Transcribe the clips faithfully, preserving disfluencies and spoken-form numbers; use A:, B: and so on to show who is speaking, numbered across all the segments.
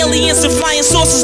A: aliens and flying saucers.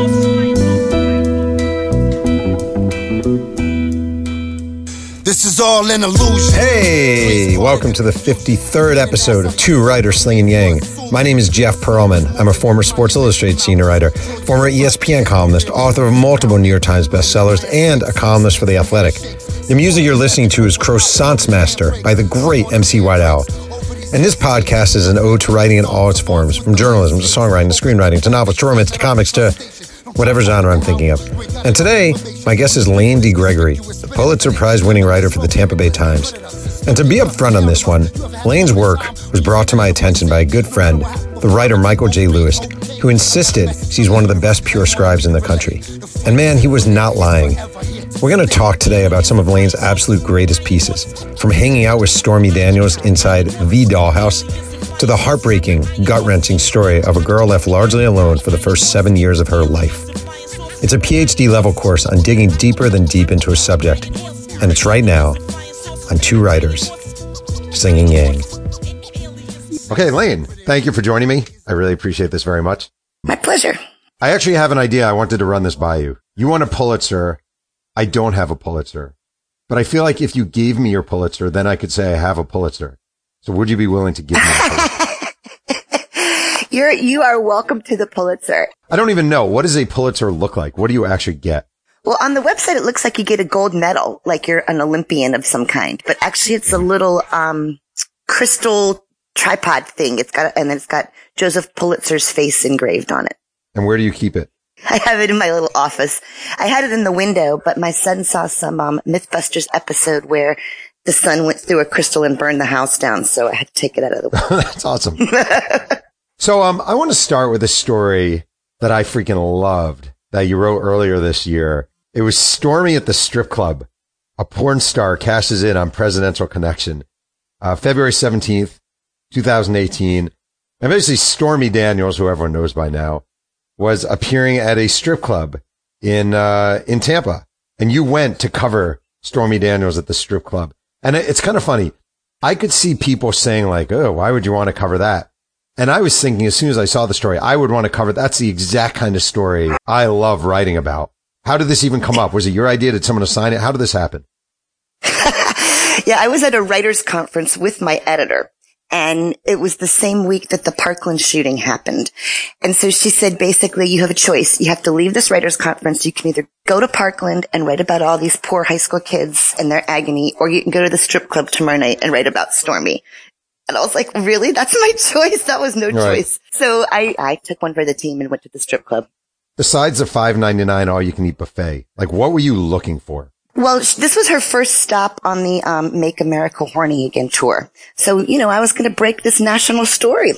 B: This is all an illusion.
C: Hey, welcome to the fifty-third episode of Two Writers Slinging Yang. My name is Jeff Pearlman. I'm a former Sports Illustrated senior writer, former E S P N columnist, author of multiple New York Times bestsellers, and a columnist for The Athletic. The music you're listening to is Croissant's Master by the great M C White Owl. And this podcast is an ode to writing in all its forms, from journalism to songwriting to screenwriting to novels to romance to comics to whatever genre I'm thinking of. And today, my guest is Lane D. Gregory, Pulitzer Prize-winning writer for the Tampa Bay Times. And to be upfront on this one, Lane's work was brought to my attention by a good friend, the writer Michael J. Lewis, who insisted she's one of the best pure scribes in the country. And man, he was not lying. We're going to talk today about some of Lane's absolute greatest pieces, from hanging out with Stormy Daniels inside the dollhouse to the heartbreaking, gut-wrenching story of a girl left largely alone for the first seven years of her life. It's a P H D level course on digging deeper than deep into a subject, and it's right now on Two Writers Slinging Yang. Okay, Lane, thank you for joining me. I really appreciate this very much.
D: My pleasure.
C: I actually have an idea. I wanted to run this by you. You won a Pulitzer. I don't have a Pulitzer. But I feel like if you gave me your Pulitzer, then I could say I have a Pulitzer. So would you be willing to give me a Pulitzer?
D: You're, you are welcome to the Pulitzer.
C: I don't even know. What does a Pulitzer look like? What do you actually get?
D: Well, on the website, it looks like you get a gold medal, like you're an Olympian of some kind. But actually, it's a little um crystal tripod thing. It's got, and then it's got Joseph Pulitzer's face engraved on it.
C: And where do you keep it?
D: I have it in my little office. I had it in the window, but my son saw some um Mythbusters episode where the sun went through a crystal and burned the house down, so I had to take it out of the window.
C: That's awesome. So um, I want to start with a story that I freaking loved that you wrote earlier this year. It was Stormy at the strip club. A porn star cashes in on Presidential Connection. Uh, February seventeenth, twenty eighteen. And basically Stormy Daniels, who everyone knows by now, was appearing at a strip club in, uh, in Tampa. And you went to cover Stormy Daniels at the strip club. And it's kind of funny. I could see people saying like, oh, why would you want to cover that? And I was thinking as soon as I saw the story, I would want to cover, that's the exact kind of story I love writing about. How did this even come up? Was it your idea? Did someone assign it? How did this happen?
D: Yeah, I was at a writer's conference with my editor, and it was the same week that the Parkland shooting happened. And so she said, basically, you have a choice. You have to leave this writer's conference. You can either go to Parkland and write about all these poor high school kids and their agony, or you can go to the strip club tomorrow night and write about Stormy. And I was like, really? That's my choice? That was no
C: right.
D: choice. So I, I took one for the team and went to the strip club.
C: Besides the five ninety-nine all-you-can-eat buffet, like what were you looking for?
D: Well, this was her first stop on the um, Make America Horny Again tour. So, you know, I was going to break this national story.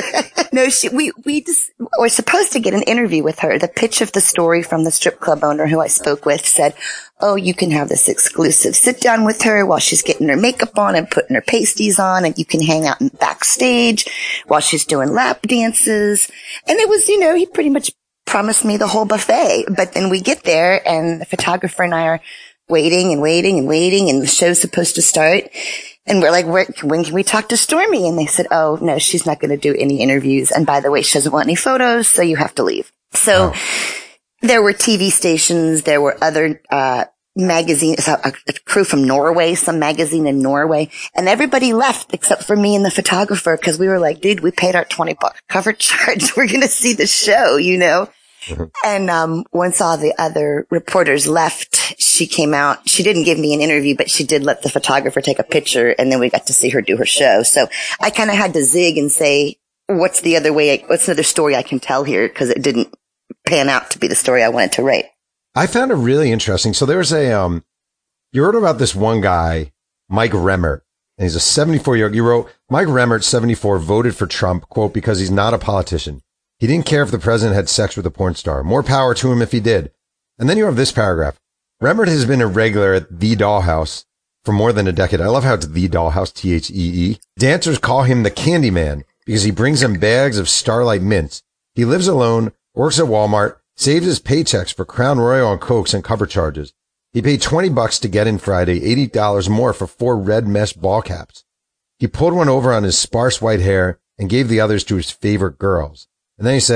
D: No, she, we, we just were supposed to get an interview with her. The pitch of the story from the strip club owner who I spoke with said, oh, you can have this exclusive sit down with her while she's getting her makeup on and putting her pasties on, and you can hang out in backstage while she's doing lap dances. And it was, you know, he pretty much promised me the whole buffet. But then we get there and the photographer and I are waiting and waiting and waiting, and the show's supposed to start. And we're like, Where, when can we talk to Stormy? And they said, oh, no, she's not going to do any interviews. And by the way, she doesn't want any photos, so you have to leave. So oh. There were T V stations. There were other uh magazines, a, a crew from Norway, some magazine in Norway. And everybody left except for me and the photographer, because we were like, dude, we paid our twenty buck cover charge. We're going to see the show, you know? And um once all the other reporters left, she came out. She didn't give me an interview, but she did let the photographer take a picture, and then we got to see her do her show. So I kind of had to zig and say, what's the other way, I, what's another story I can tell here? Because it didn't pan out to be the story I wanted to write.
C: I found it really interesting. So there's a, um, you wrote about this one guy, Mike Remmert, and he's a seventy-four year old. You wrote, Mike Remmert, seventy-four, voted for Trump, quote, because he's not a politician. He didn't care if the president had sex with a porn star. More power to him if he did. And then you have this paragraph. Remmert has been a regular at The Dollhouse for more than a decade. I love how it's The Dollhouse, T H E E. Dancers call him the Candy Man because he brings them bags of Starlight mints. He lives alone, works at Walmart, saves his paychecks for Crown Royal and Cokes and cover charges. He paid twenty bucks to get in Friday, eighty dollars more for four red mesh ball caps. He pulled one over on his sparse white hair and gave the others to his favorite girls. And then he said,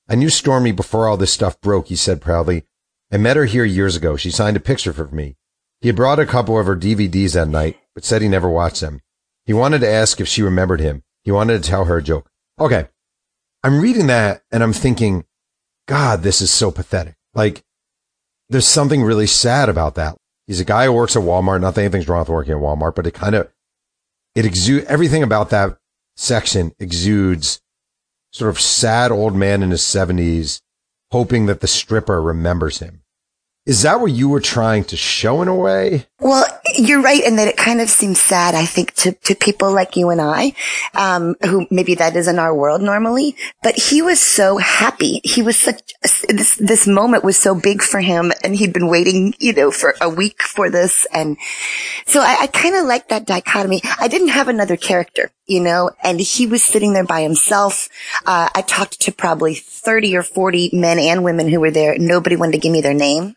C: I knew Stormy before all this stuff broke, he said proudly. I met her here years ago. She signed a picture for me. He had brought a couple of her D V Ds that night, but said he never watched them. He wanted to ask if she remembered him. He wanted to tell her a joke. Okay. I'm reading that and I'm thinking, God, this is so pathetic. Like, there's something really sad about that. He's a guy who works at Walmart. Not that anything's wrong with working at Walmart, but it kind of, it exudes, everything about that section exudes sort of sad old man in his seventies, hoping that the stripper remembers him. Is that what you were trying to show in a way?
D: Well, you're right in that it kind of seems sad, I think, to, to people like you and I, um, who maybe that isn't our world normally, but he was so happy. He was such, this, this moment was so big for him and he'd been waiting, you know, for a week for this. And so I, I kind of like that dichotomy. I didn't have another character, you know, and he was sitting there by himself. Uh, I talked to probably thirty or forty men and women who were there. Nobody wanted to give me their name.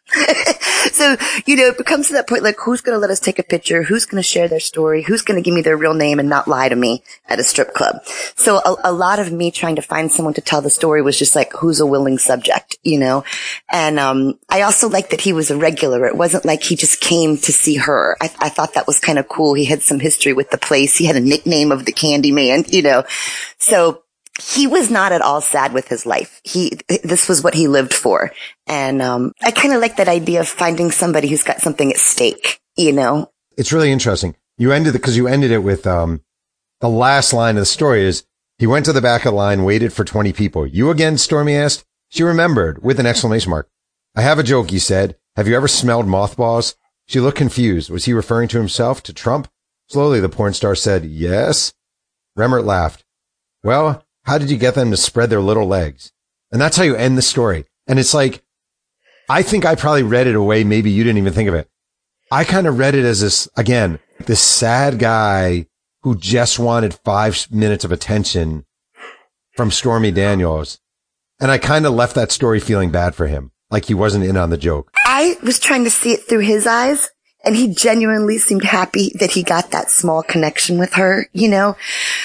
D: So, you know, it comes to that point, like, who's going to let us take a picture? Who's going to share their story? Who's going to give me their real name and not lie to me at a strip club? So a, a lot of me trying to find someone to tell the story was just like, who's a willing subject, you know? And, um, I also liked that he was a regular. It wasn't like he just came to see her. I, I thought that was kind of cool. He had some history with the place. He had a nickname of the Candyman, you know? So, he was not at all sad with his life. He, this was what he lived for. And, um, I kind of like that idea of finding somebody who's got something at stake, you know?
C: It's really interesting. You ended it, cause you ended it with, um, the last line of the story is, he went to the back of the line, waited for twenty people. You again? Stormy asked. She remembered with an exclamation mark. I have a joke, he said. Have you ever smelled mothballs? She looked confused. Was he referring to himself, to Trump? Slowly, the porn star said, yes. Remmert laughed. Well, how did you get them to spread their little legs? And that's how you end the story. And it's like, I think I probably read it a way maybe you didn't even think of it. I kind of read it as this, again, this sad guy who just wanted five minutes of attention from Stormy Daniels. And I kind of left that story feeling bad for him, like he wasn't in on the joke.
D: I was trying to see it through his eyes, and he genuinely seemed happy that he got that small connection with her, you know?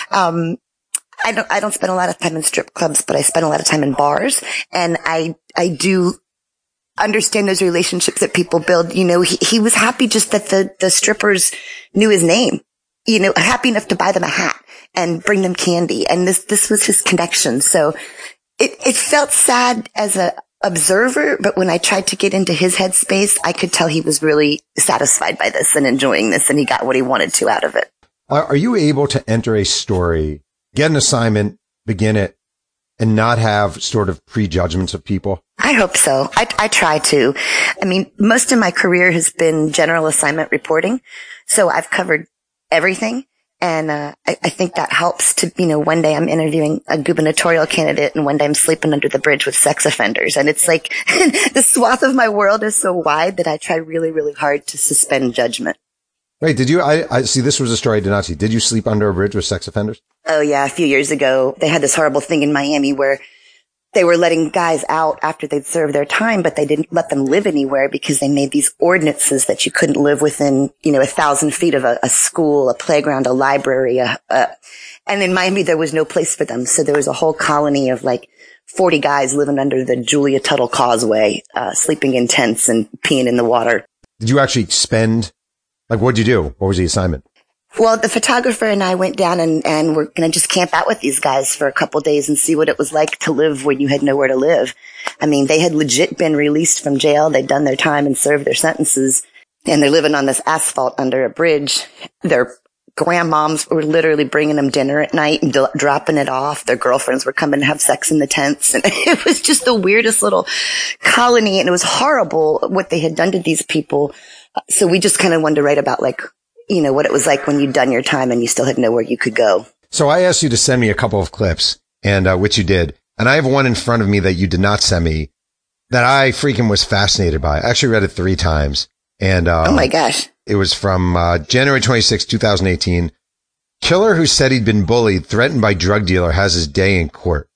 D: Um, I don't, I don't spend a lot of time in strip clubs, but I spend a lot of time in bars. And I, I do understand those relationships that people build. You know, he, he was happy just that the, the strippers knew his name, you know, happy enough to buy them a hat and bring them candy. And this, this was his connection. So it, it felt sad as a observer, but when I tried to get into his headspace, I could tell he was really satisfied by this and enjoying this, and he got what he wanted to out of it.
C: Are, are you able to enter a story, get an assignment, begin it, and not have sort of prejudgments of people?
D: I hope so. I, I try to. I mean, most of my career has been general assignment reporting. So I've covered everything. And, uh, I, I think that helps to, you know, one day I'm interviewing a gubernatorial candidate and one day I'm sleeping under the bridge with sex offenders. And it's like the swath of my world is so wide that I try really, really hard to suspend judgment.
C: Wait, did you, I, I see, this was a story I did not see. Did you sleep under a bridge with sex offenders?
D: Oh yeah. A few years ago, they had this horrible thing in Miami where they were letting guys out after they'd served their time, but they didn't let them live anywhere because they made these ordinances that you couldn't live within, you know, a thousand feet of a, a school, a playground, a library. A, a, and in Miami, there was no place for them. So there was a whole colony of like forty guys living under the Julia Tuttle Causeway, uh, sleeping in tents and peeing in the water.
C: Did you actually spend, like, what'd you do? What was the assignment?
D: Well, the photographer and I went down and, and we're going to just camp out with these guys for a couple days and see what it was like to live when you had nowhere to live. I mean, they had legit been released from jail. They'd done their time and served their sentences, and they're living on this asphalt under a bridge. Their grandmoms were literally bringing them dinner at night and do- dropping it off. Their girlfriends were coming to have sex in the tents. And it was just the weirdest little colony, and it was horrible what they had done to these people. So we just kind of wanted to write about, like, you know, what it was like when you'd done your time and you still had nowhere you could go.
C: So I asked you to send me a couple of clips, and uh, which you did. And I have one in front of me that you did not send me that I freaking was fascinated by. I actually read it three times. And uh,
D: oh my gosh.
C: It was from uh, January twenty-sixth, twenty eighteen. Killer who said he'd been bullied, threatened by drug dealer, has his day in court.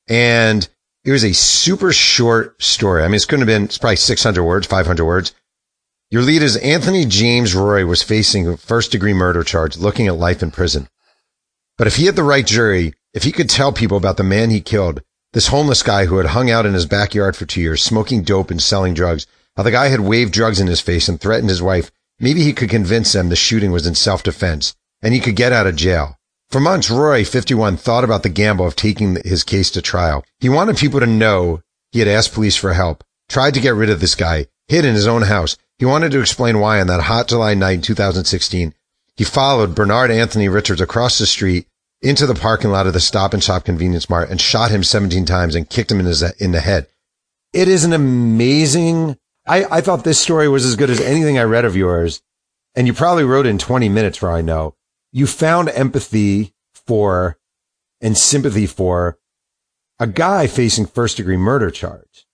C: And it was a super short story. I mean, it's couldn't have been, it's probably six hundred words, five hundred words. Your lead is Anthony James Roy was facing a first-degree murder charge, looking at life in prison. But if he had the right jury, if he could tell people about the man he killed, this homeless guy who had hung out in his backyard for two years, smoking dope and selling drugs. How the guy had waved drugs in his face and threatened his wife. Maybe he could convince them the shooting was in self-defense and he could get out of jail. For months, Roy, fifty-one, thought about the gamble of taking his case to trial. He wanted people to know he had asked police for help, tried to get rid of this guy, hid in his own house. He wanted to explain why on that hot July night in two thousand sixteen, he followed Bernard Anthony Richards across the street into the parking lot of the Stop and Shop Convenience Mart and shot him seventeen times and kicked him in, his, in the head. It is an amazing... I, I thought this story was as good as anything I read of yours, and you probably wrote it in twenty minutes for all I know. You found empathy for and sympathy for a guy facing first degree murder charge.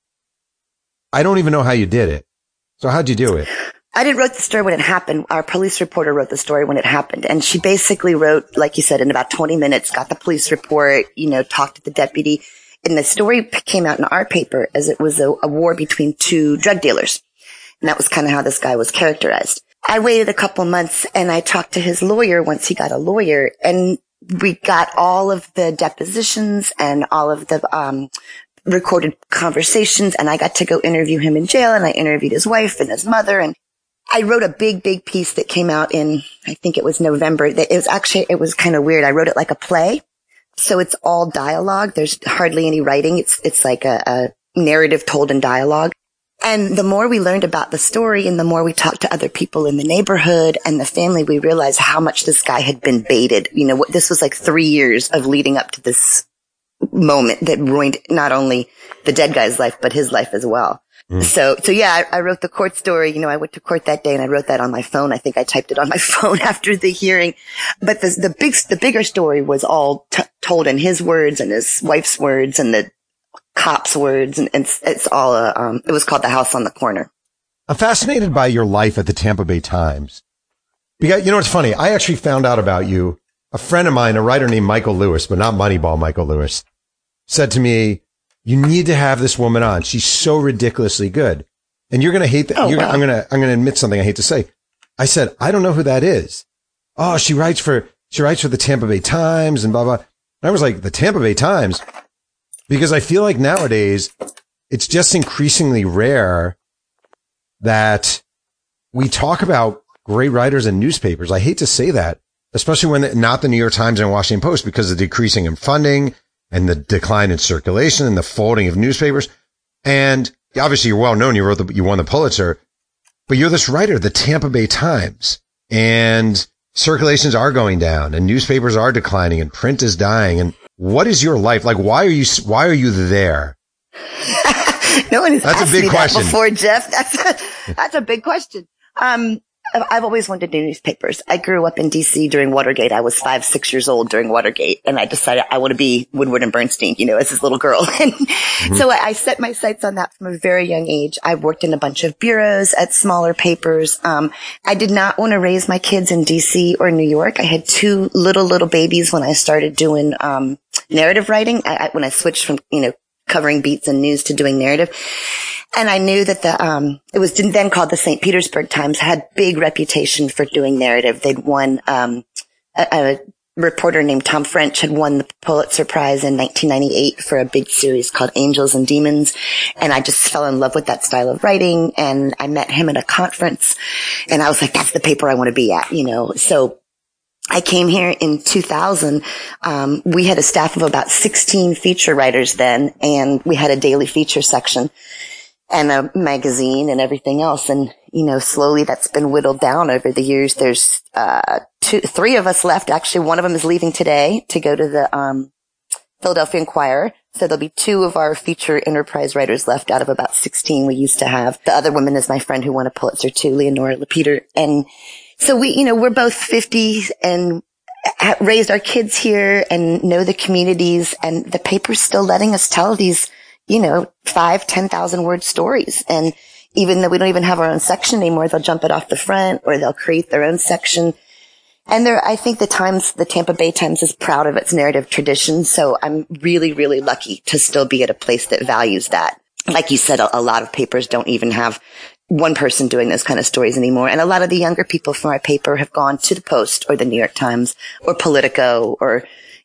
C: I don't even know how you did it. So how'd you do it?
D: I didn't write the story when it happened. Our police reporter wrote the story when it happened. And she basically wrote, like you said, in about twenty minutes, got the police report, you know, talked to the deputy. And the story came out in our paper as it was a, a war between two drug dealers. And that was kind of how this guy was characterized. I waited a couple months and I talked to his lawyer once he got a lawyer, and we got all of the depositions and all of the um recorded conversations, and I got to go interview him in jail, and I interviewed his wife and his mother, and I wrote a big, big piece that came out in, I think it was November. It was actually, it was kind of weird. I wrote it like a play. So it's all dialogue. There's hardly any writing. It's, it's like a, a narrative told in dialogue. And the more we learned about the story and the more we talked to other people in the neighborhood and the family, we realized how much this guy had been baited. You know, this was like three years of leading up to this moment that ruined not only the dead guy's life, but his life as well. Mm. So, so yeah, I, I wrote the court story. You know, I went to court that day and I wrote that on my phone. I think I typed it on my phone after the hearing. But the, the big, the bigger story was all t- told in his words and his wife's words and the cops' words. And, and it's, it's all, uh, um, it was called The House on the Corner.
C: I'm fascinated by your life at the Tampa Bay Times. Because, you know, what's funny? I actually found out about you. A friend of mine, a writer named Michael Lewis, but not Moneyball Michael Lewis, said to me, you need to have this woman on. She's so ridiculously good. And you're going to hate that.
D: Oh, wow.
C: I'm going to, I'm going to admit something I hate to say. I said, I don't know who that is. Oh, she writes for, she writes for the Tampa Bay Times and blah, blah. And I was like, the Tampa Bay Times? Because I feel like nowadays it's just increasingly rare that we talk about great writers in newspapers. I hate to say that, especially when the, not the New York Times and Washington Post, because of the decreasing in funding and the decline in circulation and the folding of newspapers. And obviously you're well known. You wrote the, you won the Pulitzer, but you're this writer, the Tampa Bay Times, and circulations are going down and newspapers are declining and print is dying. And what is your life like? Why are you, why are you there?
D: No one has
C: that's
D: asked
C: a big
D: me
C: question.
D: That before, Jeff. That's a, that's a big question. Um, I've always wanted to do newspapers. I grew up in D C during Watergate. I was five, six years old during Watergate, and I decided I want to be Woodward and Bernstein, you know, as this little girl. And mm-hmm. so I, I set my sights on that from a very young age. I worked in a bunch of bureaus at smaller papers. Um, I did not want to raise my kids in D C or New York. I had two little, little babies when I started doing um narrative writing. I, I, when I switched from, you know, covering beats and news to doing narrative. And I knew that the, um, it was then called the Saint Petersburg Times, had big reputation for doing narrative. They'd won, um, a, a reporter named Tom French had won the Pulitzer Prize in nineteen ninety-eight for a big series called Angels and Demons. And I just fell in love with that style of writing. And I met him at a conference and I was like, that's the paper I want to be at, you know. So I came here in two thousand. Um, we had a staff of about sixteen feature writers then, and we had a daily feature section and a magazine and everything else. And, you know, slowly that's been whittled down over the years. There's, uh, two, three of us left. Actually, one of them is leaving today to go to the, um, Philadelphia Inquirer. So there'll be two of our feature enterprise writers left out of about sixteen we used to have. The other woman is my friend who won a Pulitzer too, Leonora Lapeter. And so we, you know, we're both fifty and raised our kids here and know the communities, and the paper's still letting us tell these, you know, five, ten thousand word stories. And even though we don't even have our own section anymore, they'll jump it off the front or they'll create their own section. And there, I think the Times, the Tampa Bay Times is proud of its narrative tradition. So I'm really, really lucky to still be at a place that values that. Like you said, a, a lot of papers don't even have one person doing those kind of stories anymore. And a lot of the younger people from our paper have gone to the Post or the New York Times or Politico or,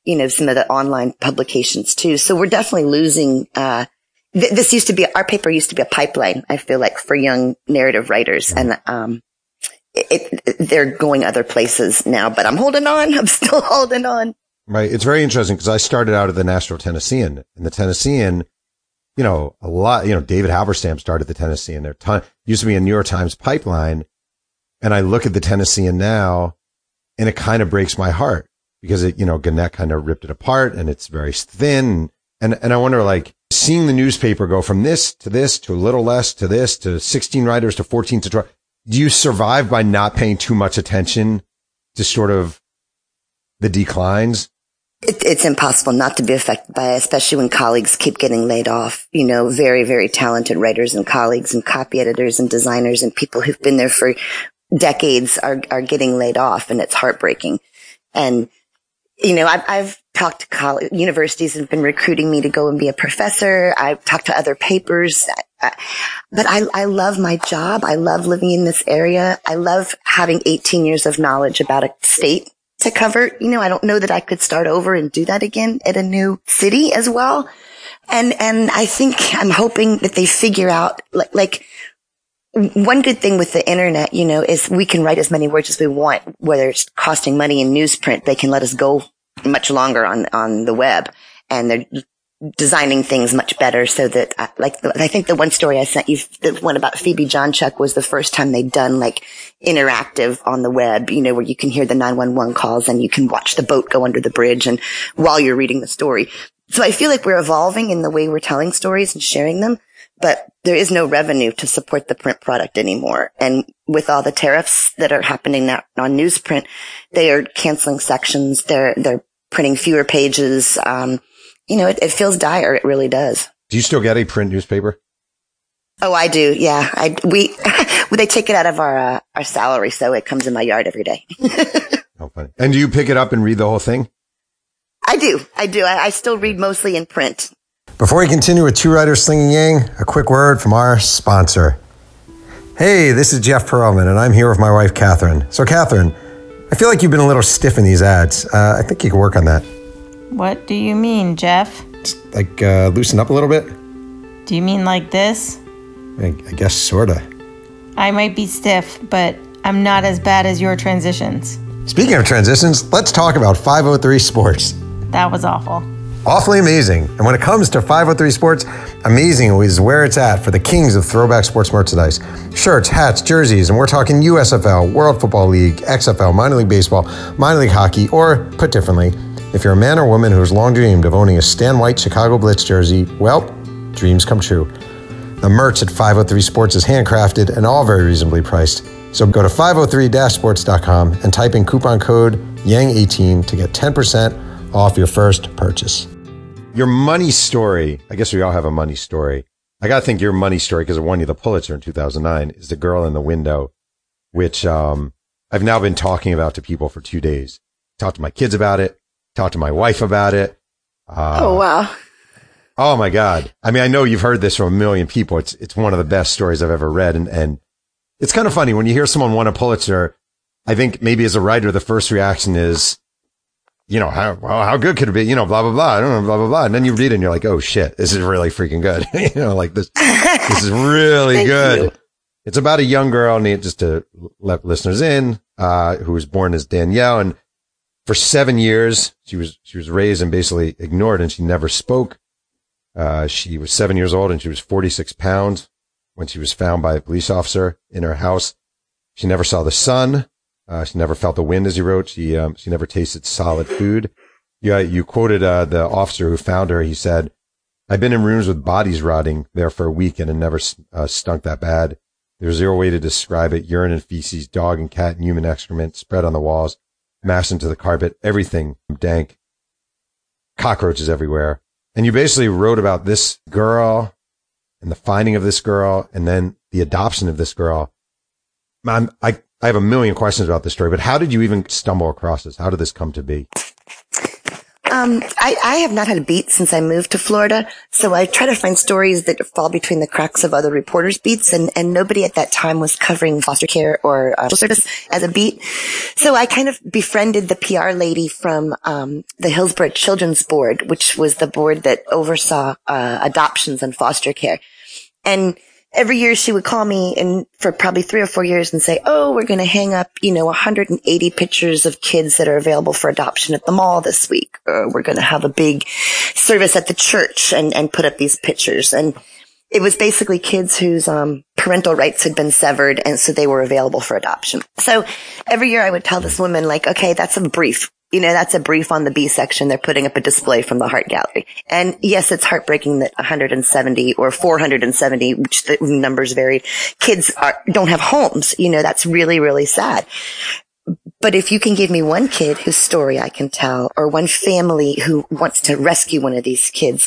D: you know, some of the online publications too. So we're definitely losing, uh, th- this used to be, our paper used to be a pipeline, I feel like, for young narrative writers. And, um, it, it, they're going other places now, but I'm holding on. I'm still holding on.
C: Right. It's very interesting because I started out at the Nashville Tennessean, and the Tennessean, you know, a lot, you know, David Halberstam started the Tennessean. There ton, used to be a New York Times pipeline. And I look at the Tennessean now and it kind of breaks my heart because it, you know, Gannett kind of ripped it apart and it's very thin. And, and I wonder, like, seeing the newspaper go from this to this to a little less to this to sixteen writers to fourteen to twelve. Do you survive by not paying too much attention to sort of the declines?
D: It, it's impossible not to be affected by it, especially when colleagues keep getting laid off. You know, very, very talented writers and colleagues and copy editors and designers and people who've been there for decades are, are getting laid off, and it's heartbreaking. And, you know, I've, I've talked to college, universities have been recruiting me to go and be a professor. I've talked to other papers, I, but I, I love my job. I love living in this area. I love having eighteen years of knowledge about a state to cover. You know, I don't know that I could start over and do that again at a new city as well. And, and I think I'm hoping that they figure out, like, like, one good thing with the internet, you know, is we can write as many words as we want, whether it's costing money in newsprint. They can let us go much longer on, on the web, and they're designing things much better so that, uh, like, I think the one story I sent you, the one about Phoebe Johnchuk, was the first time they'd done like interactive on the web, you know, where you can hear the nine one one calls and you can watch the boat go under the bridge and while you're reading the story. So I feel like we're evolving in the way we're telling stories and sharing them. But there is no revenue to support the print product anymore. And with all the tariffs that are happening now on newsprint, they are canceling sections. They're, they're printing fewer pages. Um, you know, it, it feels dire. It really does.
C: Do you still get a print newspaper?
D: Oh, I do. Yeah. I, we, they take it out of our, uh, our salary. So it comes in my yard every day.
C: Oh, funny. And do you pick it up and read the whole thing?
D: I do. I do. I, I still read mostly in print.
C: Before we continue with Two Writers Slinging Yang, a quick word from our sponsor. Hey, this is Jeff Perlman, and I'm here with my wife, Catherine. So, Catherine, I feel like you've been a little stiff in these ads. Uh, I think you can work on that.
A: What do you mean, Jeff?
C: Just, like, uh, loosen up a little bit?
A: Do you mean like this?
C: I, I guess sorta.
A: I might be stiff, but I'm not as bad as your transitions.
C: Speaking of transitions, let's talk about five oh three Sports.
A: That was awful.
C: Awfully amazing. And when it comes to five oh three Sports, amazing is where it's at for the kings of throwback sports merchandise. Shirts, hats, jerseys, and we're talking U S F L, World Football League, X F L, minor league baseball, minor league hockey, or put differently, if you're a man or woman who has long dreamed of owning a Stan White Chicago Blitz jersey, well, dreams come true. The merch at five oh three Sports is handcrafted and all very reasonably priced. So go to five oh three sports dot com and type in coupon code yang eighteen to get ten percent off your first purchase. Your money story, I guess we all have a money story. I got to think your money story, because it won you the Pulitzer in two thousand nine, is The Girl in the Window, which um, I've now been talking about to people for two days. Talked to my kids about it, talked to my wife about it. Uh,
D: oh, wow.
C: Oh, my God. I mean, I know you've heard this from a million people. It's it's one of the best stories I've ever read. And, and it's kind of funny when you hear someone won a Pulitzer. I think maybe as a writer, the first reaction is, you know, how, well, how good could it be? You know, blah, blah, blah. I don't know, blah, blah, blah. And then you read it and you're like, oh shit, this is really freaking good. you know, like this, this is really good. You. It's about a young girl, and just to let listeners in, uh, who was born as Danielle. And for seven years, she was, she was raised and basically ignored, and she never spoke. Uh, she was seven years old and she was forty-six pounds when she was found by a police officer in her house. She never saw the sun. Uh, she never felt the wind, as he wrote. She, um, she never tasted solid food. You, uh, you quoted, uh, the officer who found her. He said, I've been in rooms with bodies rotting there for a week and it never, uh, stunk that bad. There's zero way to describe it. Urine and feces, dog and cat and human excrement spread on the walls, mashed into the carpet, everything dank, cockroaches everywhere. And you basically wrote about this girl and the finding of this girl and then the adoption of this girl. I'm, I, I have a million questions about this story, but how did you even stumble across this? How did this come to be?
D: Um, I, I have not had a beat since I moved to Florida, so I try to find stories that fall between the cracks of other reporters' beats, and, and nobody at that time was covering foster care or uh, social service as a beat. So I kind of befriended the P R lady from um, the Hillsborough Children's Board, which was the board that oversaw uh, adoptions and foster care. And every year she would call me and for probably three or four years and say, oh, we're going to hang up, you know, one hundred eighty pictures of kids that are available for adoption at the mall this week. Or we're going to have a big service at the church and, and put up these pictures. And it was basically kids whose um, parental rights had been severed. And so they were available for adoption. So every year I would tell this woman, like, okay, that's a brief. You know, that's a brief on the B section. They're putting up a display from the Heart Gallery. And yes, it's heartbreaking that one hundred seventy or four hundred seventy, which the numbers varied, kids are, don't have homes. You know, that's really, really sad. But if you can give me one kid whose story I can tell, or one family who wants to rescue one of these kids,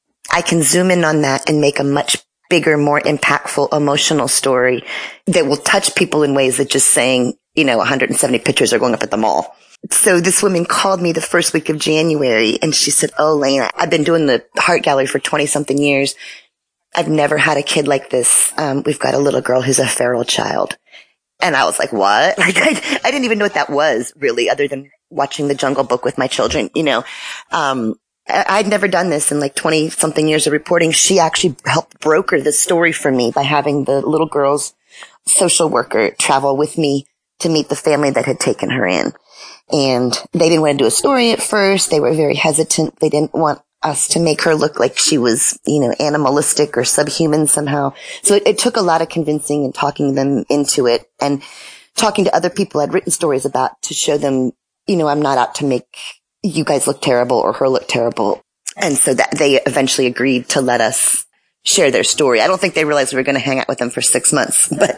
D: I can zoom in on that and make a much bigger, more impactful, emotional story that will touch people in ways that just saying, you know, one hundred seventy pictures are going up at the mall. So this woman called me the first week of January and she said, oh, Lena, I've been doing the Heart Gallery for twenty something years. I've never had a kid like this. Um, we've got a little girl who's a feral child. And I was like, what? Like, I, I didn't even know what that was really, other than watching The Jungle Book with my children, you know. Um, I, I'd never done this in like twenty something years of reporting. She actually helped broker this story for me by having the little girl's social worker travel with me to meet the family that had taken her in. And they didn't want to do a story at first. They were very hesitant. They didn't want us to make her look like she was, you know, animalistic or subhuman somehow. So it, it took a lot of convincing and talking them into it and talking to other people I'd written stories about to show them, you know, I'm not out to make you guys look terrible or her look terrible. And so that they eventually agreed to let us share their story. I don't think they realized we were going to hang out with them for six months, but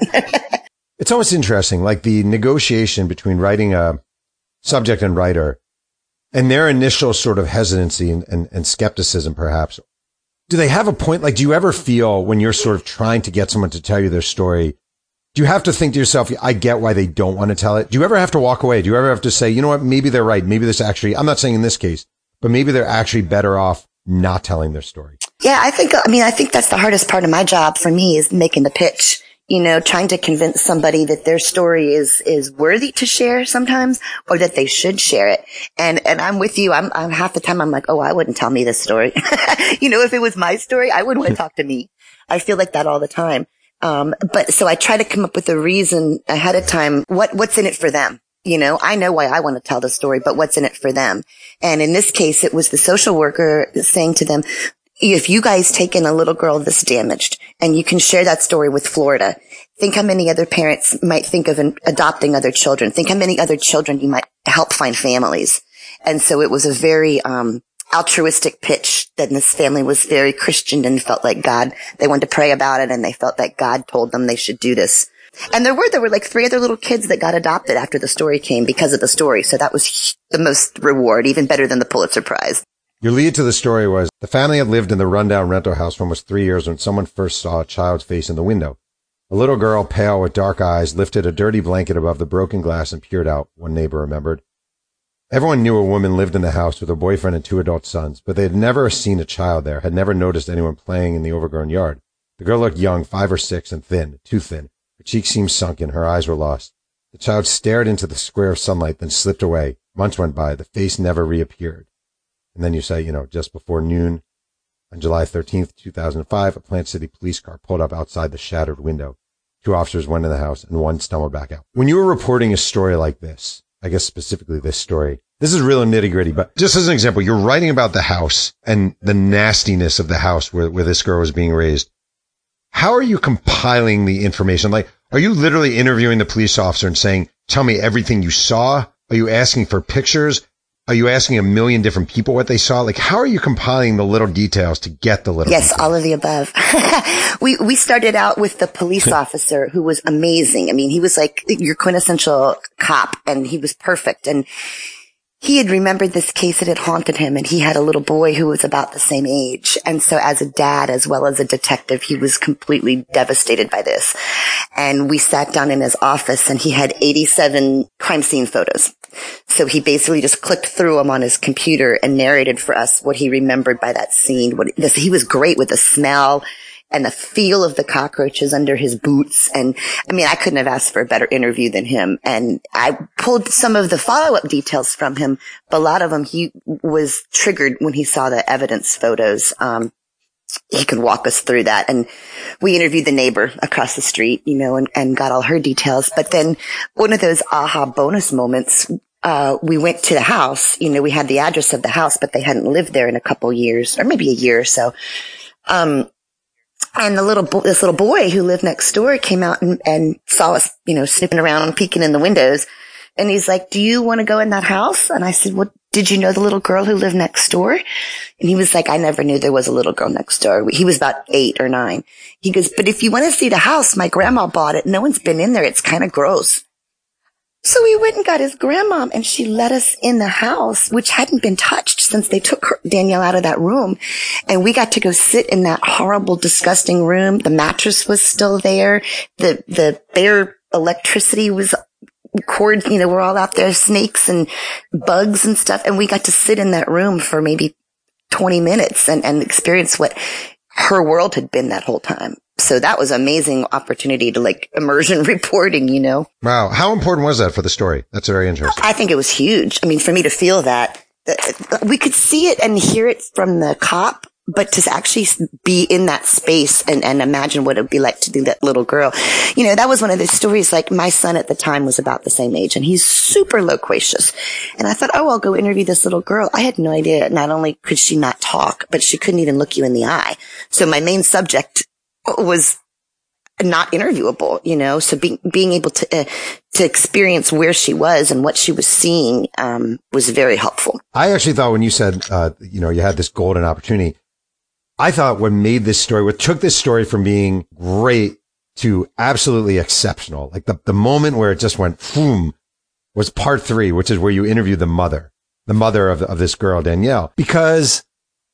C: it's almost interesting, like the negotiation between writing a subject and writer and their initial sort of hesitancy and, and, and skepticism, perhaps. Do they have a point? Like, do you ever feel when you're sort of trying to get someone to tell you their story, do you have to think to yourself, I get why they don't want to tell it? Do you ever have to walk away? Do you ever have to say, you know what, maybe they're right. Maybe this actually, I'm not saying in this case, but maybe they're actually better off not telling their story?
D: Yeah, I think, I mean, I think that's the hardest part of my job for me is making the pitch. You know, trying to convince somebody that their story is, is worthy to share sometimes, or that they should share it. And, and I'm with you. I'm, I'm half the time I'm like, oh, I wouldn't tell me this story. You know, if it was my story, I wouldn't want to talk to me. I feel like that all the time. Um, but so I try to come up with a reason ahead of time. What, what's in it for them? You know, I know why I want to tell the story, but what's in it for them? And in this case, it was the social worker saying to them, if you guys take in a little girl this damaged and you can share that story with Florida, think how many other parents might think of adopting other children. Think how many other children you might help find families. And so it was a very um altruistic pitch that this family was very Christian and felt like God. They wanted to pray about it and they felt that God told them they should do this. And there were, there were like three other little kids that got adopted after the story came because of the story. So that was the most reward, even better than the Pulitzer Prize.
C: Your lead to the story was the family had lived in the rundown rental house for almost three years when someone first saw a child's face in the window. A little girl, pale with dark eyes, lifted a dirty blanket above the broken glass and peered out, one neighbor remembered. Everyone knew a woman lived in the house with her boyfriend and two adult sons, but they had never seen a child there, had never noticed anyone playing in the overgrown yard. The girl looked young, five or six, and thin, too thin. Her cheeks seemed sunken, her eyes were lost. The child stared into the square of sunlight, then slipped away. Months went by, the face never reappeared. And then you say, you know, just before noon, on July thirteenth, two thousand five, a Plant City police car pulled up outside the shattered window. Two officers went in the house and one stumbled back out. When you were reporting a story like this, I guess specifically this story, this is real nitty gritty, but just as an example, you're writing about the house and the nastiness of the house where, where this girl was being raised. How are you compiling the information? Like, are you literally interviewing the police officer and saying, tell me everything you saw? Are you asking for pictures? Are you asking a million different people what they saw? Like, how are you compiling the little details to get the little
D: Yes,
C: details?
D: all of the above. we we started out with the police officer who was amazing. I mean, he was like your quintessential cop and he was perfect. And he had remembered this case that had haunted him and he had a little boy who was about the same age. And so as a dad, as well as a detective, he was completely devastated by this. And we sat down in his office and he had eighty-seven crime scene photos So he basically just clicked through them on his computer and narrated for us what he remembered by that scene. What this, he was great with the smell and the feel of the cockroaches under his boots. And I mean, I couldn't have asked for a better interview than him. And I pulled some of the follow-up details from him, but a lot of them he was triggered when he saw the evidence photos. Um, he could walk us through that. And we interviewed the neighbor across the street, you know, and, and got all her details. But then one of those aha bonus moments, uh, we went to the house, you know, we had the address of the house, but they hadn't lived there in a couple years or maybe a year or so. Um, And the little, bo- this little boy who lived next door came out and, and saw us, you know, sniffing around and peeking in the windows. And he's like, do you want to go in that house? And I said, well, did you know the little girl who lived next door? And he was like, I never knew there was a little girl next door. He was about eight or nine. He goes, but if you want to see the house, my grandma bought it. No one's been in there. It's kind of gross. So we went and got his grandma, and she let us in the house, which hadn't been touched since they took her, Danielle out of that room. And we got to go sit in that horrible, disgusting room. The mattress was still there. The, the bare electricity was cord, you know, we're all out there, snakes and bugs and stuff. And we got to sit in that room for maybe twenty minutes and, and experience what her world had been that whole time. So that was an amazing opportunity to like immersion reporting, you know.
C: Wow. How important was that for the story? That's very interesting.
D: I think it was huge. I mean, for me to feel that, that we could see it and hear it from the cop, but to actually be in that space and, and imagine what it would be like to do that little girl. You know, that was one of those stories. Like my son at the time was about the same age and he's super loquacious. And I thought, oh, I'll go interview this little girl. I had no idea. Not only could she not talk, but she couldn't even look you in the eye. So my main subject was not interviewable, you know, so being, being able to, uh, to experience where she was and what she was seeing, um, was very helpful.
C: I actually thought when you said, uh, you know, you had this golden opportunity, I thought what made this story, what took this story from being great to absolutely exceptional, like the, the moment where it just went, boom, was part three, which is where you interview the mother, the mother of, of this girl, Danielle, because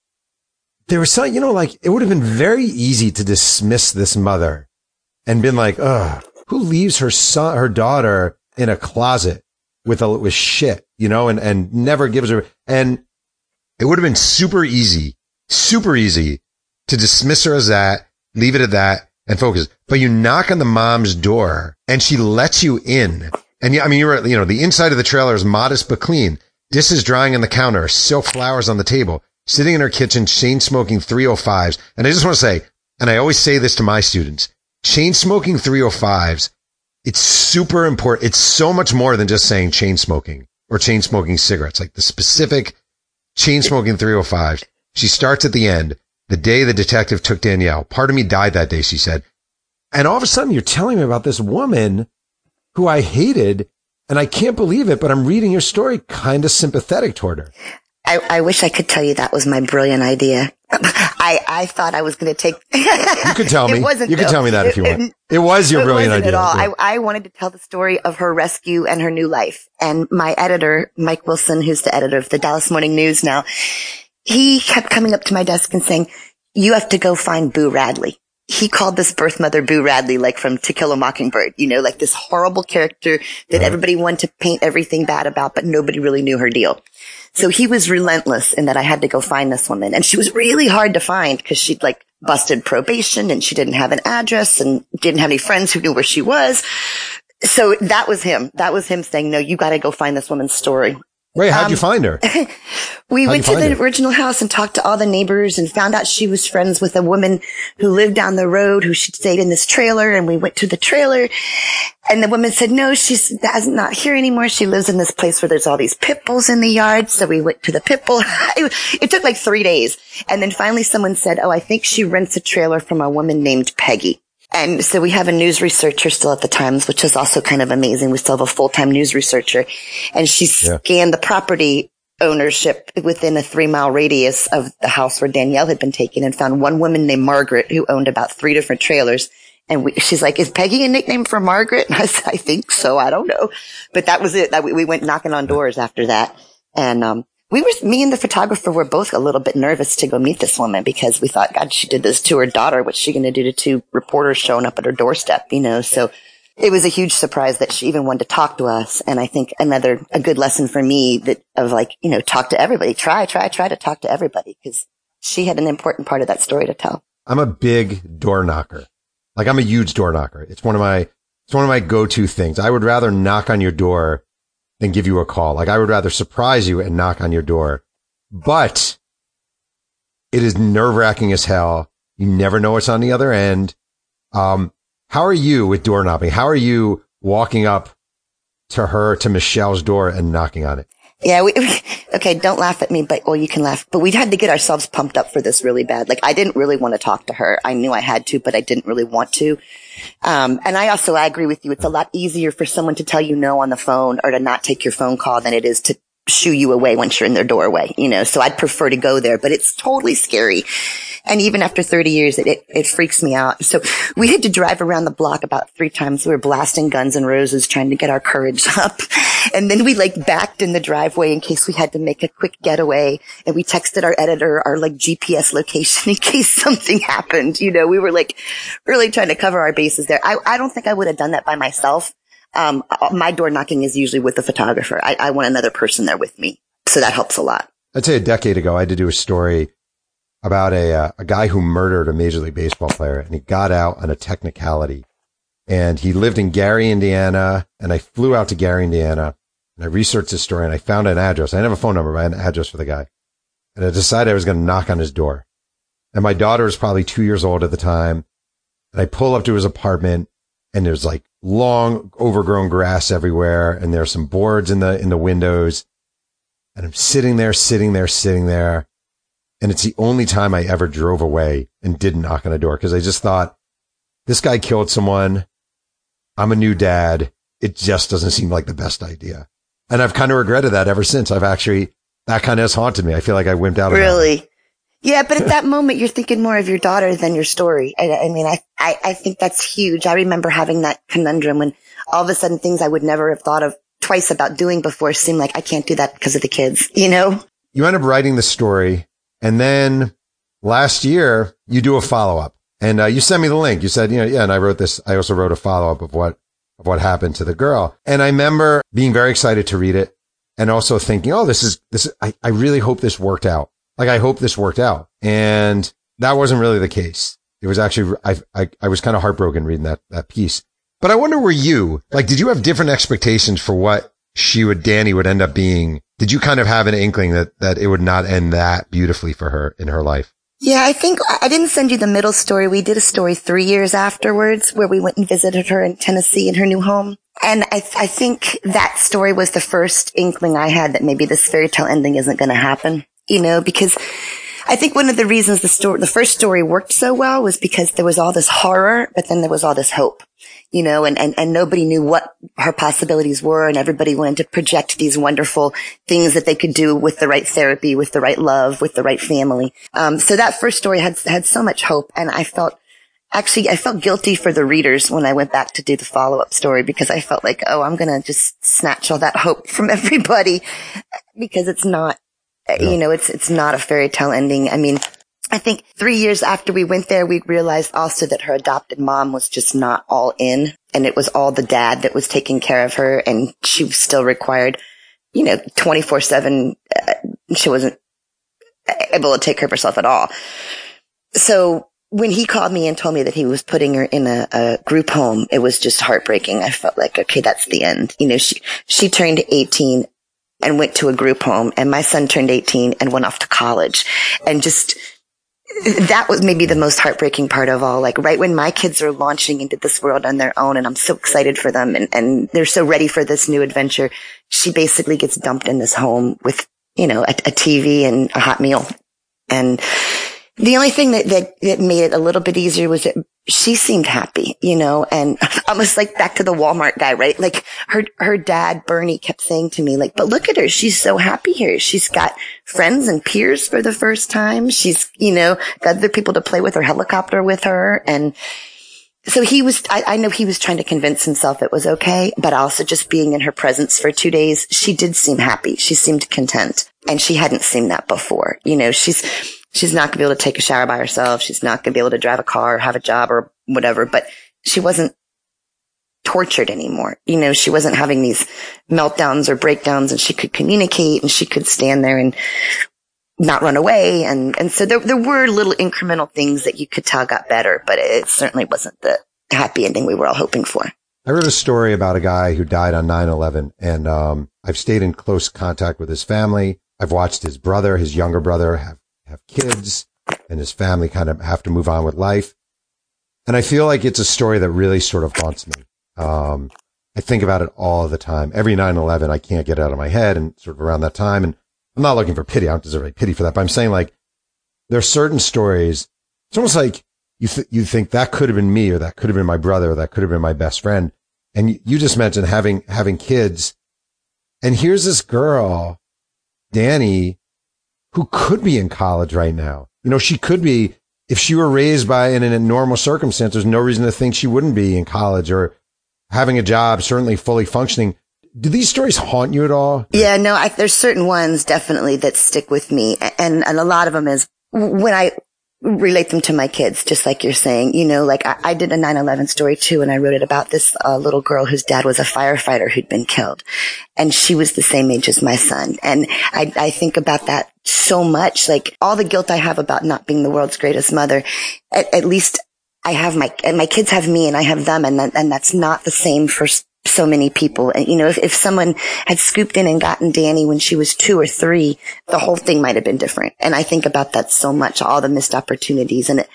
C: there was some, you know, like it would have been very easy to dismiss this mother and been like, ugh, who leaves her son, her daughter in a closet with a, with shit, you know, and, and never gives her, and it would have been super easy, super easy to dismiss her as that, leave it at that and focus. But you knock on the mom's door and she lets you in. And yeah, I mean, you're, you know, the inside of the trailer is modest but clean. Dishes drying on the counter, silk flowers on the table. Sitting in her kitchen, chain smoking three oh fives. And I just want to say, and I always say this to my students, chain smoking three oh fives, it's super important. It's so much more than just saying chain smoking or chain smoking cigarettes, like the specific chain smoking three oh fives. She starts at the end, the day the detective took Danielle. Part of me died that day, she said. And all of a sudden you're telling me about this woman who I hated, and I can't believe it, but I'm reading your story kind of sympathetic toward her.
D: I, I wish I could tell you that was my brilliant idea. I, I thought I was going to take.
C: You could tell me.
D: It wasn't,
C: you could
D: no,
C: tell me that
D: it,
C: if you want.
D: It,
C: it was your
D: it
C: brilliant
D: wasn't
C: idea.
D: At all.
C: Yeah.
D: I, I wanted to tell the story of her rescue and her new life. And my editor, Mike Wilson, who's the editor of the Dallas Morning News now, he kept coming up to my desk and saying, you have to go find Boo Radley. He called this birth mother Boo Radley, like from To Kill a Mockingbird, you know, like this horrible character that right. everybody wanted to paint everything bad about, but nobody really knew her deal. So he was relentless in that I had to go find this woman. And she was really hard to find because she'd like busted probation and she didn't have an address and didn't have any friends who knew where she was. So that was him. That was him saying, no, you got to go find this woman's story.
C: Wait, how'd
D: um,
C: you find her?
D: we
C: how'd
D: went to the
C: her?
D: original house and talked to all the neighbors and found out she was friends with a woman who lived down the road who she stayed in this trailer. And we went to the trailer and the woman said, no, she's not here anymore. She lives in this place where there's all these pit bulls in the yard. So we went to the pit bull. it, it took like three days. And then finally someone said, oh, I think she rents a trailer from a woman named Peggy. And so we have a news researcher still at the Times, which is also kind of amazing. We still have a full-time news researcher. And she yeah. scanned the property ownership within a three-mile radius of the house where Danielle had been taken and found one woman named Margaret who owned about three different trailers. And we, she's like, is Peggy a nickname for Margaret? And I said, I think so. I don't know. But that was it. That we, we went knocking on doors after that. And um we were, me and the photographer were both a little bit nervous to go meet this woman because we thought, God, she did this to her daughter. What's she going to do to two reporters showing up at her doorstep, you know? So it was a huge surprise that she even wanted to talk to us. And I think another, a good lesson for me that of like, you know, talk to everybody, try, try, try to talk to everybody, because she had an important part of that story to tell.
C: I'm a big door knocker. Like I'm a huge door knocker. It's one of my, it's one of my go-to things. I would rather knock on your door than give you a call. Like I would rather surprise you and knock on your door, but it is nerve wracking as hell. You never know what's on the other end. Um, How are you with door knocking? How are you walking up to her, to Michelle's door and knocking on it?
D: Yeah, we, we, okay, don't laugh at me, but, well, you can laugh, but we had to get ourselves pumped up for this really bad. Like, I didn't really want to talk to her. I knew I had to, but I didn't really want to. Um, and I also, I agree with you. It's a lot easier for someone to tell you no on the phone or to not take your phone call than it is to shoo you away once you're in their doorway, you know, so I'd prefer to go there, but it's totally scary. And even after thirty years, it, it, it freaks me out. So we had to drive around the block about three times. We were blasting Guns N' Roses, trying to get our courage up. And then we like backed in the driveway in case we had to make a quick getaway. And we texted our editor our like G P S location in case something happened. You know, we were like really trying to cover our bases there. I, I don't think I would have done that by myself. Um, my door knocking is usually with the photographer. I, I want another person there with me. So that helps a lot.
C: I'd say a decade ago, I had to do a story about a, uh, a guy who murdered a Major League Baseball player, and he got out on a technicality. And he lived in Gary, Indiana, and I flew out to Gary, Indiana, and I researched his story, and I found an address. I didn't have a phone number, but I had an address for the guy. And I decided I was going to knock on his door. And my daughter was probably two years old at the time. And I pull up to his apartment, and there's like long, overgrown grass everywhere, and there's some boards in the in the windows. And I'm sitting there, sitting there, sitting there. And it's the only time I ever drove away and didn't knock on a door, because I just thought, this guy killed someone. I'm a new dad. It just doesn't seem like the best idea. And I've kind of regretted that ever since. I've actually, that kind of has haunted me. I feel like I wimped out.
D: Really? Yeah, but at that moment, you're thinking more of your daughter than your story. I, I mean, I, I, I think that's huge. I remember having that conundrum when all of a sudden things I would never have thought of twice about doing before seemed like I can't do that because of the kids, you know?
C: You end up writing the story. And then last year you do a follow up, and uh, you sent me the link. You said, you know, yeah. And I wrote this. I also wrote a follow up of what, of what happened to the girl. And I remember being very excited to read it and also thinking, oh, this is, this is, I, I really hope this worked out. Like, I hope this worked out. And that wasn't really the case. It was actually, I, I, I was kind of heartbroken reading that, that piece. But I wonder, were you, like, did you have different expectations for what she would, Danny would end up being? Did you kind of have an inkling that, that it would not end that beautifully for her in her life?
D: Yeah, I think I didn't send you the middle story. We did a story three years afterwards where we went and visited her in Tennessee in her new home. And I, I think that story was the first inkling I had that maybe this fairy tale ending isn't going to happen, you know, because I think one of the reasons the story, the first story worked so well was because there was all this horror, but then there was all this hope, you know, and, and, and nobody knew what her possibilities were, and everybody wanted to project these wonderful things that they could do with the right therapy, with the right love, with the right family. Um, so that first story had, had so much hope, and I felt, actually, I felt guilty for the readers when I went back to do the follow-up story, because I felt like, oh, I'm going to just snatch all that hope from everybody, because it's not, yeah. you know, it's, it's not a fairy tale ending. I mean, I think three years after we went there, we realized also that her adopted mom was just not all in, and it was all the dad that was taking care of her, and she still required, you know, twenty-four seven. Uh, she wasn't able to take care of herself at all. So when he called me and told me that he was putting her in a, a group home, it was just heartbreaking. I felt like, okay, that's the end. You know, she, she turned eighteen and went to a group home, and my son turned eighteen and went off to college, and just, that was maybe the most heartbreaking part of all. Like, right when my kids are launching into this world on their own, and I'm so excited for them, and, and they're so ready for this new adventure, she basically gets dumped in this home with, you know, a, a T V and a hot meal. And the only thing that, that, that made it a little bit easier was that she seemed happy, you know, and almost like back to the Walmart guy, right? Like her, her dad, Bernie, kept saying to me, like, but look at her. She's so happy here. She's got friends and peers for the first time. She's, you know, got other people to play with her helicopter with her. And so he was, I, I know he was trying to convince himself it was okay, but also just being in her presence for two days, she did seem happy. She seemed content, and she hadn't seen that before. You know, she's, She's not going to be able to take a shower by herself. She's not going to be able to drive a car or have a job or whatever, but she wasn't tortured anymore. You know, she wasn't having these meltdowns or breakdowns, and she could communicate and she could stand there and not run away. And, and so there, there were little incremental things that you could tell got better, but it certainly wasn't the happy ending we were all hoping for.
C: I read a story about a guy who died on nine eleven, and um, I've stayed in close contact with his family. I've watched his brother, his younger brother, have, have kids, and his family kind of have to move on with life. And I feel like it's a story that really sort of haunts me. Um, I think about it all the time. Every nine eleven, I can't get it out of my head, and sort of around that time. And I'm not looking for pity. I don't deserve any pity for that. But I'm saying, like, there are certain stories. It's almost like you th- you think that could have been me, or that could have been my brother, or that could have been my best friend. And you, you just mentioned having having kids. And here's this girl, Danny, who could be in college right now. You know, she could be, if she were raised by in a normal circumstance, there's no reason to think she wouldn't be in college or having a job, certainly fully functioning. Do these stories haunt you at all?
D: Yeah, no, I, there's certain ones definitely that stick with me. And, and a lot of them is when I relate them to my kids, just like you're saying, you know, like I, I did a nine eleven story too, and I wrote it about this uh, little girl whose dad was a firefighter who'd been killed. And she was the same age as my son. And I, I think about that so much, like all the guilt I have about not being the world's greatest mother, at, at least I have my, and my kids have me and I have them. And that, and that's not the same for so many people. And, you know, if, if someone had scooped in and gotten Danny when she was two or three, the whole thing might have been different. And I think about that so much, all the missed opportunities. And it,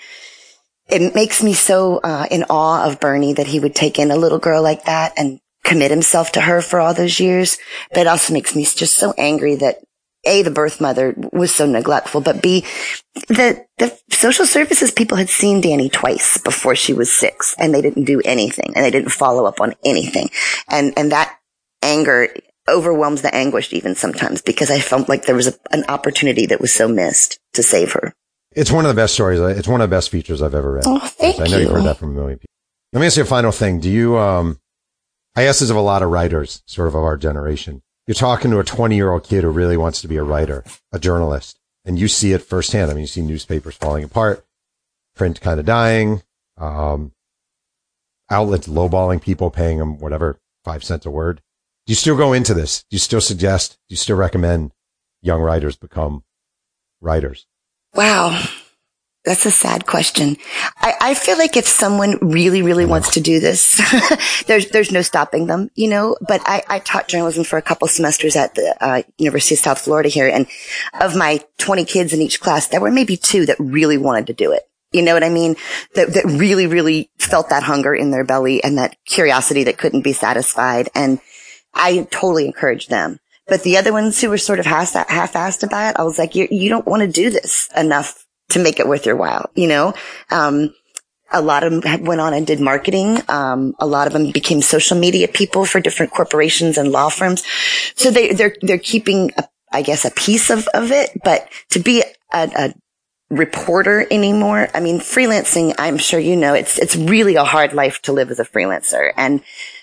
D: it makes me so uh, in awe of Bernie that he would take in a little girl like that and commit himself to her for all those years. But it also makes me just so angry that A, the birth mother was so neglectful, but B, the, the social services people had seen Danny twice before she was six, and they didn't do anything, and they didn't follow up on anything. And, and that anger overwhelms the anguish even sometimes, because I felt like there was a, an opportunity that was so missed to save her.
C: It's one of the best stories. It's one of the best features I've ever read.
D: Oh, thank you.
C: I know you've heard that from a million people. Let me ask you a final thing. Do you, um, I ask this of a lot of writers, sort of of our generation. You're talking to a twenty year old kid who really wants to be a writer, a journalist, and you see it firsthand. I mean, you see newspapers falling apart, print kind of dying, um, outlets lowballing people, paying them whatever, five cents a word. Do you still go into this? Do you still suggest, do you still recommend young writers become writers?
D: Wow. That's a sad question. I, I feel like if someone really, really wants to do this, there's, there's no stopping them, you know, but I, I taught journalism for a couple semesters at the, uh, University of South Florida here. And of my twenty kids in each class, there were maybe two that really wanted to do it. You know what I mean? That, that really, really felt that hunger in their belly and that curiosity that couldn't be satisfied. And I totally encouraged them. But the other ones who were sort of half, half-assed about it, I was like, you, you don't want to do this enough to make it worth your while, you know? Um, a lot of them went on and did marketing. Um, a lot of them became social media people for different corporations and law firms. So they, they're, they're keeping, a, I guess, a piece of, of it, but to be a, a reporter anymore, I mean, freelancing, I'm sure you know, it's, it's really a hard life to live as a freelancer. And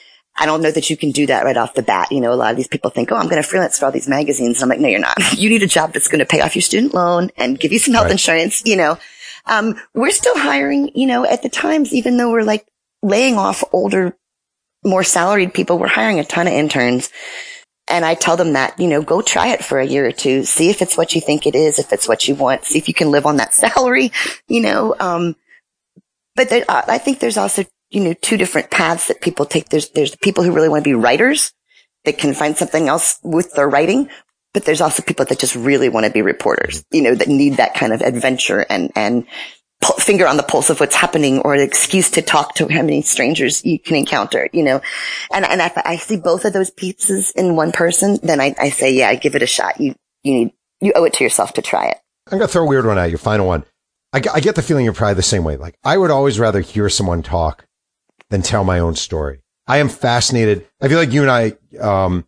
D: I don't know that you can do that right off the bat. You know, a lot of these people think, oh, I'm going to freelance for all these magazines. And I'm like, no, you're not. You need a job that's going to pay off your student loan and give you some health right. insurance. You know, um, we're still hiring, you know, at the times, even though we're like laying off older, more salaried people, we're hiring a ton of interns. And I tell them that, you know, go try it for a year or two. See if it's what you think it is, if it's what you want. See if you can live on that salary, you know. Um, but there, I think there's also, you know, two different paths that people take. There's, there's the people who really want to be writers that can find something else with their writing. But there's also people that just really want to be reporters, you know, that need that kind of adventure and, and pu- finger on the pulse of what's happening or an excuse to talk to how many strangers you can encounter, you know. And, and if I see both of those pieces in one person, then I, I say, yeah, give it a shot. You, you need, you owe it to yourself to try it.
C: I'm going to throw a weird one at you, final one. I, I get the feeling you're probably the same way. Like, I would always rather hear someone talk than tell my own story. I am fascinated. I feel like you and I, um,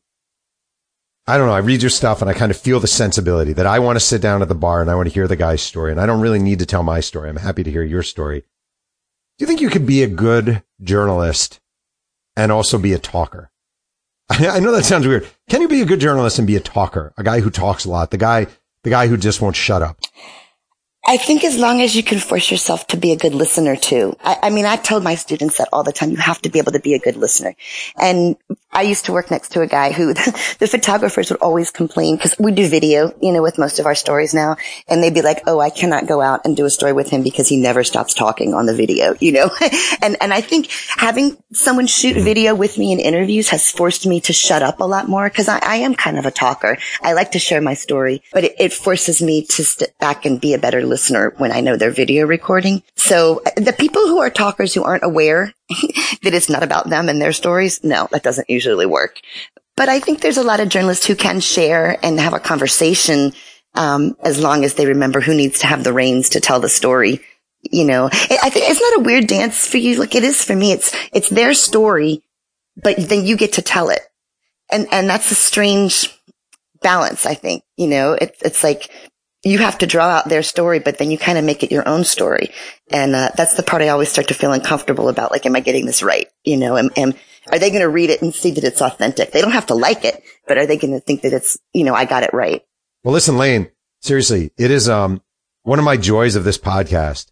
C: I don't know. I read your stuff and I kind of feel the sensibility that I want to sit down at the bar and I want to hear the guy's story. And I don't really need to tell my story. I'm happy to hear your story. Do you think you could be a good journalist and also be a talker? I, I know that sounds weird. Can you be a good journalist and be a talker? A guy who talks a lot, the guy, the guy who just won't shut up.
D: I think as long as you can force yourself to be a good listener too. I, I mean, I told my students that all the time. You have to be able to be a good listener. And I used to work next to a guy who the photographers would always complain because we do video, you know, with most of our stories now. And they'd be like, oh, I cannot go out and do a story with him because he never stops talking on the video, you know? and, and I think having someone shoot video with me in interviews has forced me to shut up a lot more because I, I am kind of a talker. I like to share my story, but it, it forces me to sit back and be a better listener. listener when I know they're video recording. So the people who are talkers who aren't aware that it's not about them and their stories, no, that doesn't usually work. But I think there's a lot of journalists who can share and have a conversation um, as long as they remember who needs to have the reins to tell the story. You know, I think it's not a weird dance for you. Like it is for me. It's, it's their story, but then you get to tell it. And, and that's a strange balance, I think. You know, it, it's like, you have to draw out their story, but then you kind of make it your own story. And, uh, that's the part I always start to feel uncomfortable about. Like, am I getting this right? You know, am, am, are they going to read it and see that it's authentic? They don't have to like it, but are they going to think that it's, you know, I got it right?
C: Well, listen, Lane, seriously, it is, um, one of my joys of this podcast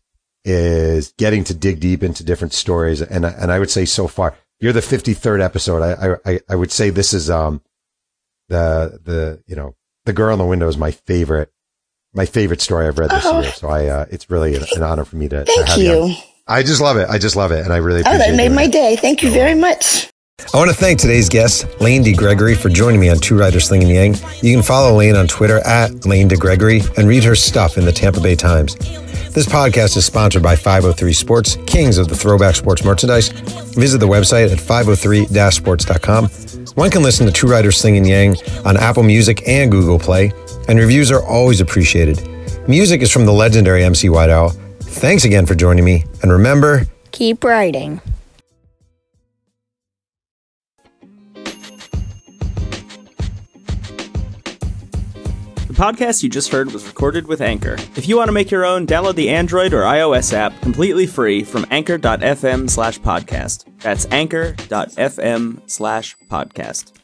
C: is getting to dig deep into different stories. And, and I would say so far, you're the fifty-third episode. I, I, I would say this is, um, the, the, you know, The Girl in the Window is my favorite. My favorite story I've read this oh. year. So I, uh, it's really an, an honor for me to,
D: Thank
C: to have
D: you.
C: you on. I just love it. I just love it. And I really appreciate it.
D: Oh, that made my
C: it.
D: day. Thank you very much.
C: I want to thank today's guest, Lane DeGregory, for joining me on Two Writers Slinging Yang. You can follow Lane on Twitter at Lane DeGregory and read her stuff in the Tampa Bay Times. This podcast is sponsored by five oh three Sports, kings of the throwback sports merchandise. Visit the website at five oh three dash sports dot com. One can listen to Two Writers Slinging Yang on Apple Music and Google Play, and reviews are always appreciated. Music is from the legendary M C White Owl. Thanks again for joining me, and remember,
A: keep writing.
E: The podcast you just heard was recorded with Anchor. If you want to make your own, download the Android or iOS app completely free from anchor dot f m slash podcast. That's anchor dot f m slash podcast.